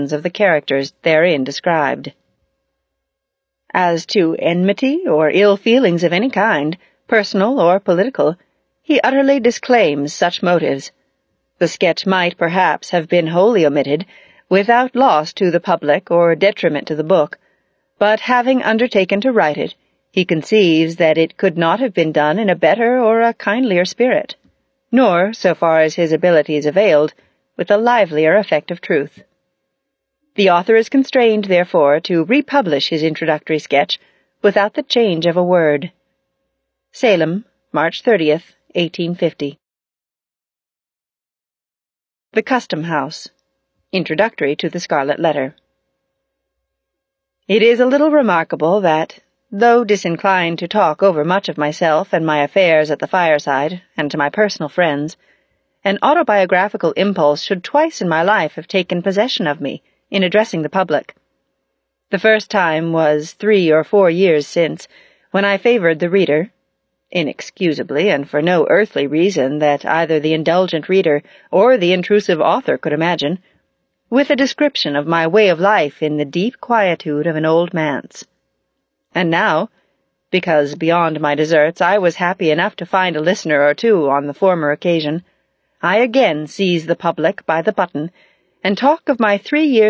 of the characters therein described. As to enmity or ill feelings of any kind, personal or political, he utterly disclaims such motives. The sketch might perhaps have been wholly omitted, without loss to the public or detriment to the book, but having undertaken to write it, he conceives that it could not have been done in a better or a kindlier spirit, nor, so far as his abilities availed, with a livelier effect of truth. The author is constrained, therefore, to republish his introductory sketch without the change of a word. Salem, March 30th, 1850. The Custom House. Introductory to the Scarlet Letter. It is a little remarkable that, though disinclined to talk over much of myself and my affairs at the fireside and to my personal friends, an autobiographical impulse should twice in my life have taken possession of me in addressing the public. The first time was 3 or 4 years since, when I favored the reader, inexcusably and for no earthly reason that either the indulgent reader or the intrusive author could imagine, with a description of my way of life in the deep quietude of an old manse. And now, because beyond my deserts I was happy enough to find a listener or two on the former occasion, I again seize the public by the button and talk of my 3 years